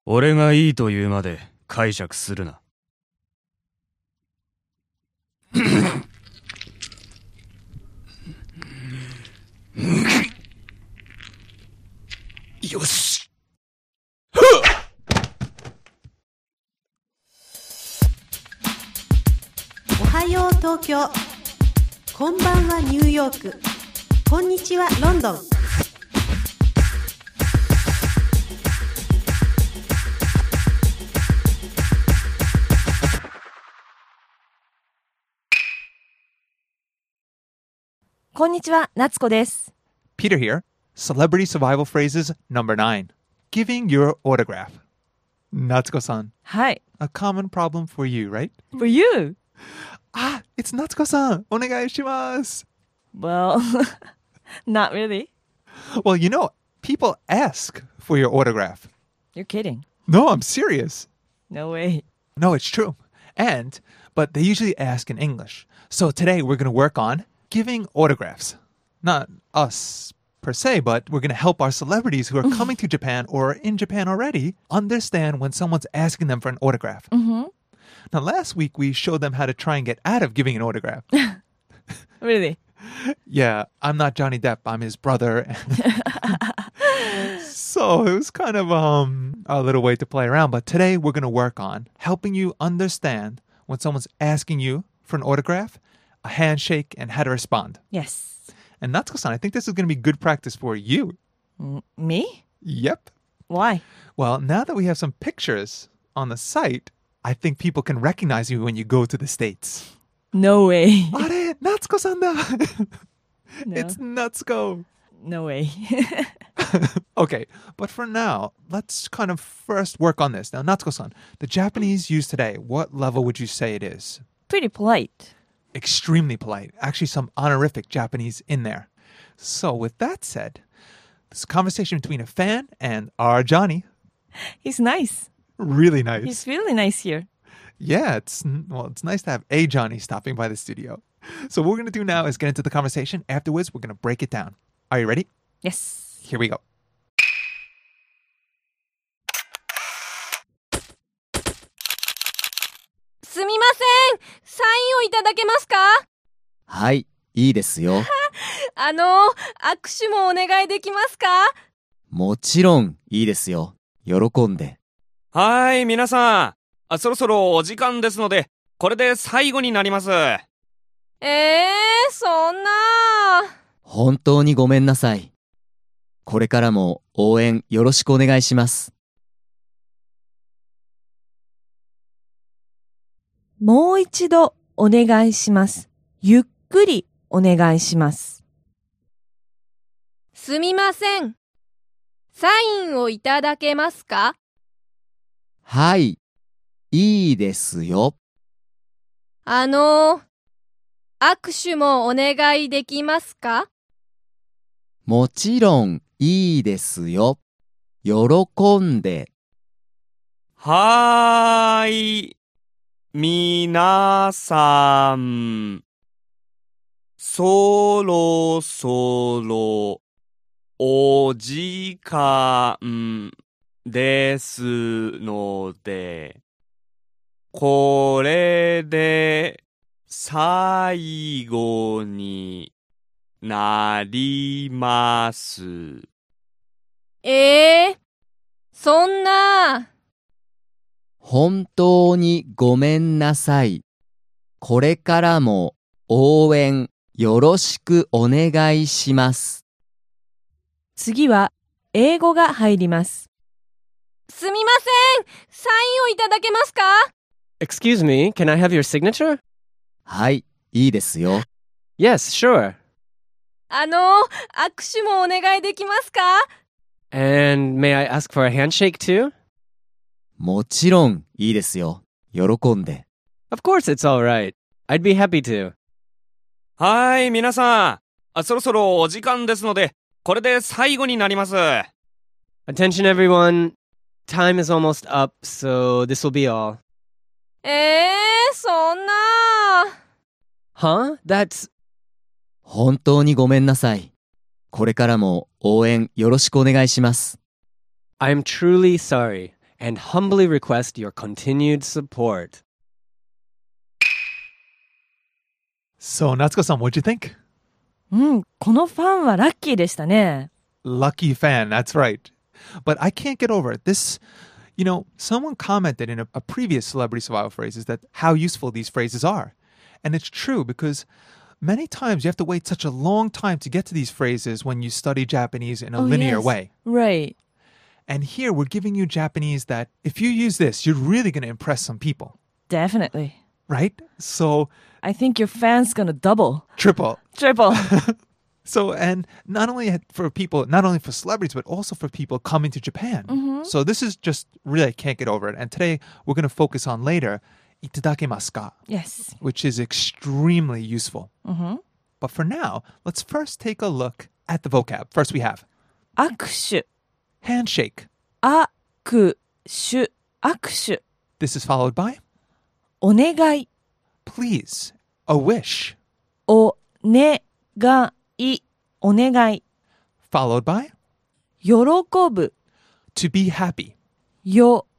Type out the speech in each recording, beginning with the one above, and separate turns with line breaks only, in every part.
俺がいいと言うまで解釈するな。よし。
おはよう東京、こんばんはニューヨーク、こんにちはロンドン。
こんにちは、夏子です。
Peter here. Celebrity survival phrases number 9. Giving your autograph. Natsuko-san,
はい。
a common problem for you, right?
For you?
It's Natsuko-san. お願いします.
Well, not really.
Well, people ask for your autograph.
You're kidding.
No, I'm serious.
No way.
No, it's true. But they usually ask in English. So today we're going to work on giving autographs. Not us per se, but we're going to help our celebrities who are coming to Japan or are in Japan already understand when someone's asking them for an autograph.
Mm-hmm.
Now, last week we showed them how to try and get out of giving an autograph.
Really?
Yeah, I'm not Johnny Depp. I'm his brother. So it was kind of a little way to play around. But today we're going to work on helping you understand when someone's asking you for an autograph, a handshake, and how to respond.
Yes.
And Natsuko-san, I think this is going to be good practice for you.
Me?
Yep.
Why?
Well, now that we have some pictures on the site, I think people can recognize you when you go to the States.
No way.
あれ、Natsuko-san だ
No.
It's Natsuko.
No way.
Okay, but for now, let's kind of first work on this. Now, Natsuko-san, the Japanese used today, what level would you say it is?
Pretty polite.
Extremely polite. Actually, some honorific Japanese in there. So, with that said, this is a conversation between a fan and our Johnny.
He's nice.
Really nice.
He's really nice here.
Yeah, it's nice to have a Johnny stopping by the studio. So, what we're going to do now is get into the conversation. Afterwards, we're going to break it down. Are you ready?
Yes.
Here we go.
すみません。サインをいただけますか？
はい、いいですよ。
握手もお願いできますか？
もちろんいいですよ。喜んで。
はい、皆さん。そろそろお時間ですので、これで最後になります。
そんな。
本当にごめんなさい。これからも応援よろしくお願いします。
もう一度お願いします。ゆっくりお願いします。
すみません。サインをいただけますか？
はい、いいですよ。
握手もお願いできますか？
もちろんいいですよ。喜んで。
はーい。皆さん。そろそろお時間ですので、これで最後になります。
そんな。
本当にごめんなさい。これからも応援よろしくお願いします。
次は英語が入ります。
すみません。サインをいただけますか？
Excuse me, can I have your signature?
はい、いいですよ。
Yes, sure.
握手もお願いできますか？
And may I ask for a handshake too?
もちろんいいですよ。喜んで。
Of course it's all right. I'd be happy to.
はい、皆さん。そろそろお時間ですので、これで最後になります。
Attention everyone. Time is almost up, so this will be all.
そんな。
Huh? That's...
本当にごめんなさい。これからも応援よろしくお願いします。
I'm truly sorry. and humbly request your continued support.
So, Natsuko-san, what'd you think?
このファンはラッキーでしたね。
Lucky fan, that's right. But I can't get over it. This, someone commented in a previous Celebrity Survival Phrases that how useful these phrases are. And it's true because many times you have to wait such a long time to get to these phrases when you study Japanese in a linear way.
Right.
And here we're giving you Japanese that if you use this, you're really going to impress some people,
Definitely.
right? So,
I think your fans gonna double.
triple.
Triple.
So, and not only for celebrities, but also for people coming to Japan. So this is just really, I can't get over it. And today we're going to focus on later, itadakimasu ka,
Yes.
which is extremely useful. But for now, let's first take a look at the vocab. First we have
握手。
handshake.
握手。握手。
This is followed by
お願い。
please, a wish,
お願い。お願い。
followed by
喜ぶ。
to be happy.
喜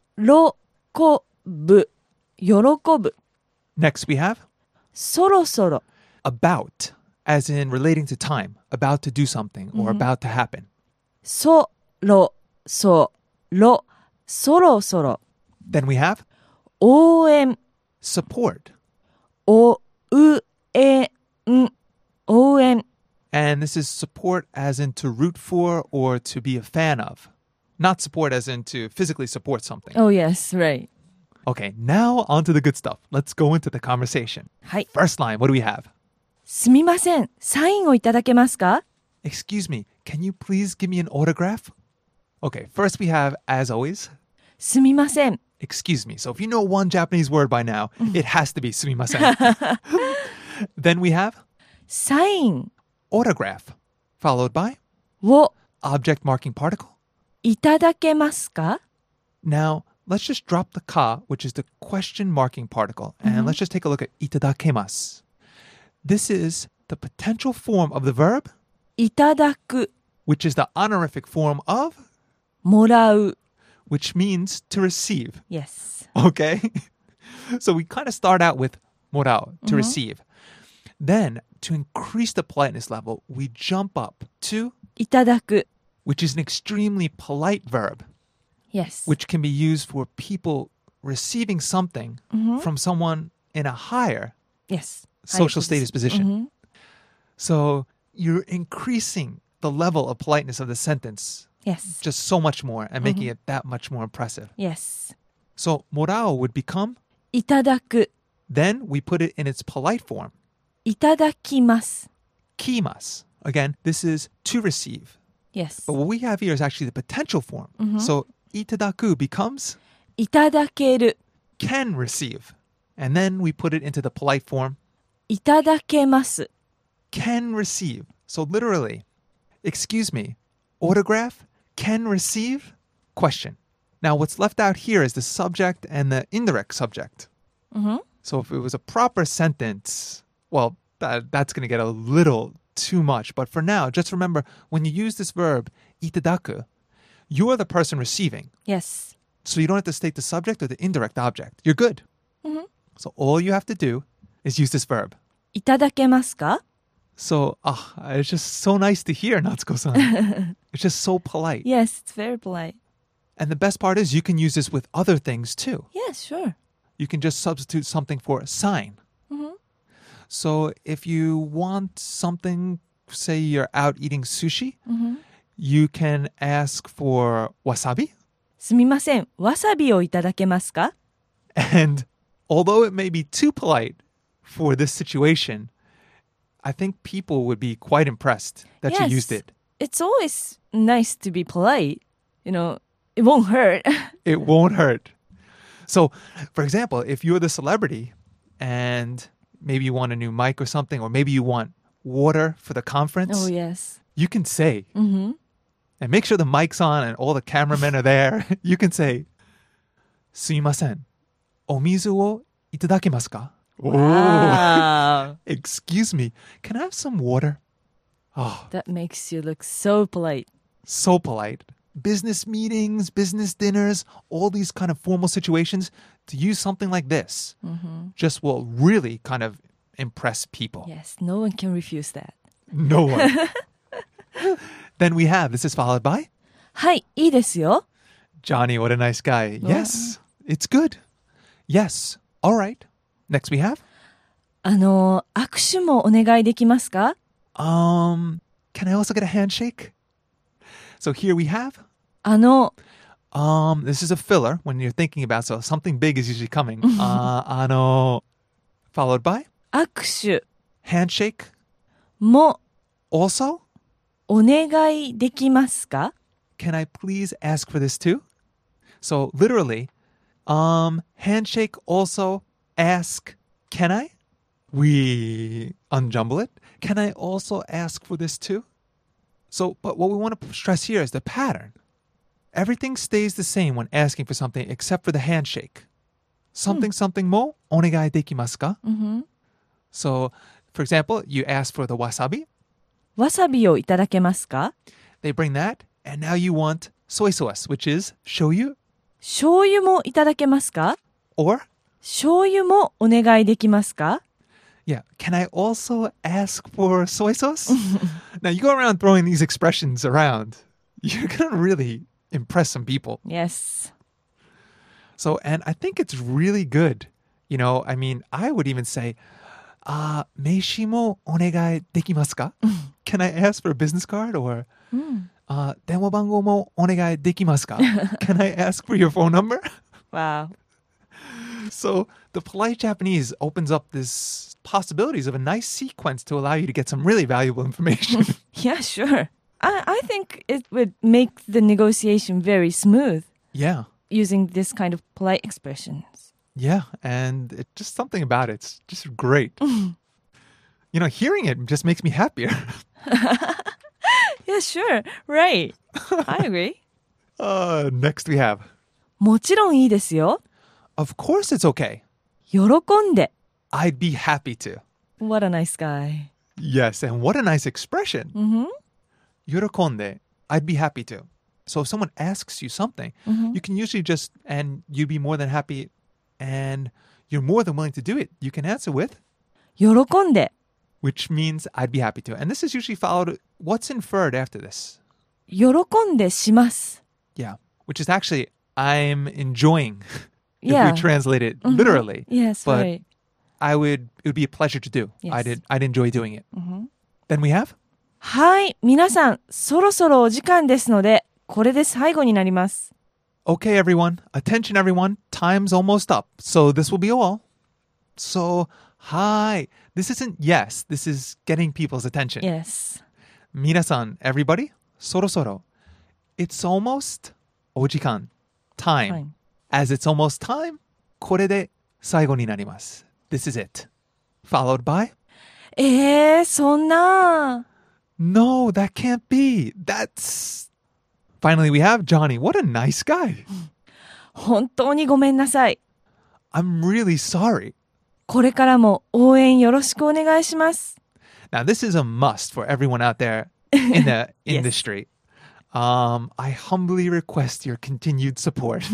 ぶ。喜ぶ。
Next we have
そろそろ。
about, as in relating to time, about to do something or about to happen.
そろそろ。そろそろ。
Then we have
応援。
support.
応援。応援。
And this is support as in to root for or to be a fan of. Not support as in to physically support something.
Oh, yes, right.
Okay, now on to the good stuff. Let's go into the conversation.
はい。
First line, what do we have?
すみません。サインをいただけますか？
Excuse me, can you please give me an autograph? Okay, first we have, as always,
すみません。
excuse me. So if you know one Japanese word by now, it has to be sumimasen. Then we have
サイン
autograph, followed by
を
object marking particle.
いただけますか？
Now, let's just drop the ka, which is the question marking particle, and let's just take a look at itadakimasu. This is the potential form of the verb,
いただく。
which is the honorific form of,
もらう。
which means to receive.
Yes.
Okay? So we kind of start out with morao, to receive. Then, to increase the politeness level, we jump up to,
いただく。
which is an extremely polite verb,
Yes.
which can be used for people receiving something from someone in a higher
Yes.
social status position. So you're increasing the level of politeness of the sentence
Yes.
just so much more and making it that much more impressive.
Yes.
So morao would become,
いただく。
then we put it in its polite form,
いただきます。
kimas. Again, this is to receive.
Yes.
But what we have here is actually the potential form. So itadaku becomes
いただける。
can receive. And then we put it into the polite form,
いただけます。
can receive. So literally, excuse me, autograph, can receive, question. Now what's left out here is the subject and the indirect subject. So if it was a proper sentence, well, that's going to get a little too much. But for now, just remember, when you use this verb, itadaku, you're the person receiving.
Yes.
So you don't have to state the subject or the indirect object. You're good. So all you have to do is use this verb.
いただけますか？
So it's just so nice to hear, Natsuko-san. It's just so polite.
Yes, it's very polite.
And the best part is you can use this with other things too.
Yes, sure.
You can just substitute something for a sign. So if you want something, say you're out eating sushi, you can ask for wasabi.
すみません。わさびをいただけますか？
And although it may be too polite for this situation, I think people would be quite impressed that you
Yes.
used it.
It's always nice to be polite. It won't hurt.
It won't hurt. So, for example, if you're the celebrity and maybe you want a new mic or something, or maybe you want water for the conference,
Oh, yes.
you can say, and make sure the mic's on and all the cameramen are there. You can say, すいません。お水をいただけますか?
Wow.
Excuse me, can I have some water? Oh,
That makes you look so polite.
so polite. business meetings, business dinners, all these kind of formal situations, to use something like this just will really kind of impress people.
Yes, no one can refuse that.
No one. Then we have, this is followed by,
はい、いいですよ。
Johnny, what a nice guy. Yes, it's good. Yes, all right. Next we have,
握手もお願いできますか？
can I also get a handshake? So here we have, this is a filler when you're thinking about, so something big is usually coming. Followed by,
握手
handshake.
も
Also,
お願いできますか？
can I please ask for this too? So literally, handshake, also, ask, can I? We unjumble it. Can I also ask for this too? So, but what we want to stress here is the pattern. Everything stays the same when asking for something except for the handshake. Something, something mo, onegai dekimasu ka? So, for example, you ask for the wasabi.
わさびをいただけますか？
They bring that, and now you want soy sauce, which is shoyu,
醤油もいただけますか？
or,
醤油もお願いできますか？
yeah, can I also ask for soy sauce? Now, you go around throwing these expressions around, you're going to really impress some people.
Yes.
So, and I think it's really good. You know, I mean, I would even say, meishi mo onegai dekimasu ka? Can I ask for a business card? Or, denwa bango mo onegai dekimasu ka? Can I ask for your phone number?
Wow.
So the polite Japanese opens up this possibilities of a nice sequence to allow you to get some really valuable information.
Yeah, sure. I think it would make the negotiation very smooth
Yeah.
using this kind of polite expressions.
Yeah. And it just something about it's just great. You know, hearing it just makes me happier.
Yeah, sure. Right. I agree.
Next we have,
もちろんいいですよ。
of course it's okay.
喜んで。
I'd be happy to.
What a nice guy.
Yes. And what a nice expression. Yorokonde. I'd be happy to. So if someone asks you something, you can usually just, and you'd be more than happy, and you're more than willing to do it. You can answer with,
喜んで。
which means I'd be happy to. And this is usually followed, what's inferred after this?
喜んでします。
Yeah. Which is actually, I'm enjoying, if
Yeah.
we translate it literally.
Yes,
But
right.
it would be a pleasure to do.
Yes.
I'd enjoy doing it. Then we have,
はい、皆さん、そろそろお時間ですので、これで最後になります。
okay, everyone, attention, everyone, time's almost up. So this will be all. So, hi. This isn't yes. This is getting people's attention.
Yes.
Minasan, everybody, sorosoro. It's almost ojikan. Time.
Time.
As it's almost time, これで最後になります. This is it. Followed by,
そんな。
no, that can't be. That's... Finally, we have Johnny. What a nice guy.
本当にごめんなさい。
I'm really sorry.
これからも応援よろしくお願いします。
Now, this is a must for everyone out there in the
Yes.
industry. I humbly request your continued support.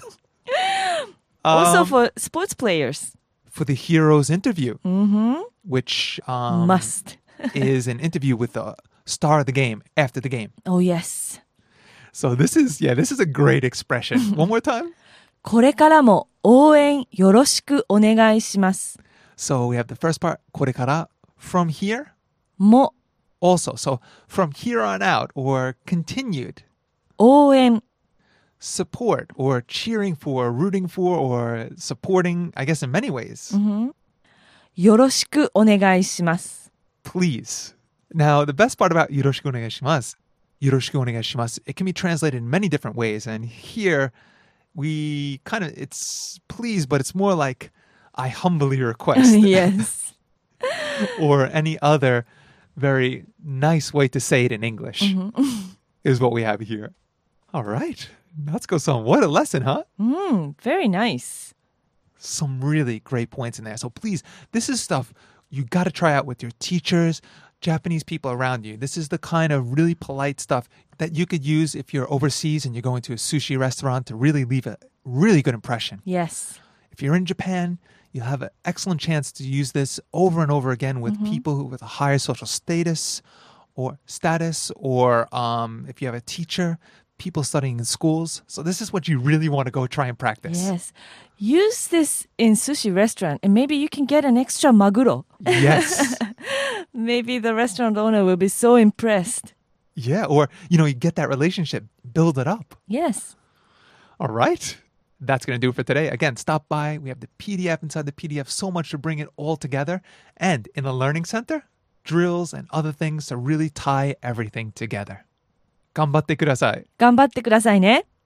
Also for sports players.
For the Heroes interview, which
Must.
is an interview with the star of the game after the game.
Oh, yes.
So this is a great expression. One more time.
これからも応援よろしくお願いします。
So we have the first part, これから from here.
も
Also, so from here on out or continued.
応援
Support or cheering for, rooting for, or supporting, I guess in many ways.
よろしくお願いします。
Please. Now, the best part about よろしくお願いします, よろしくお願いします, it can be translated in many different ways. And here, we kind of, it's please, but it's more like, I humbly request.
Yes.
Or any other very nice way to say it in English is what we have here. All right. Natsuko-san, what a lesson, huh?
Very nice.
Some really great points in there. So please, this is stuff you got to try out with your teachers, Japanese people around you. This is the kind of really polite stuff that you could use if you're overseas and you're going to a sushi restaurant to really leave a really good impression.
Yes.
If you're in Japan, you'll have an excellent chance to use this over and over again with people with a higher social status, or if you have a teacher, people studying in schools. So this is what you really want to go try and practice.
Yes. Use this in sushi restaurant and maybe you can get an extra maguro.
Yes.
Maybe the restaurant owner will be so impressed.
Yeah, or, you get that relationship, build it up.
Yes.
All right. That's going to do it for today. Again, stop by. We have the PDF inside the PDF, so much to bring it all together. And in the Learning Center, drills and other things to really tie everything together. 頑張ってください。
頑張ってくださいね。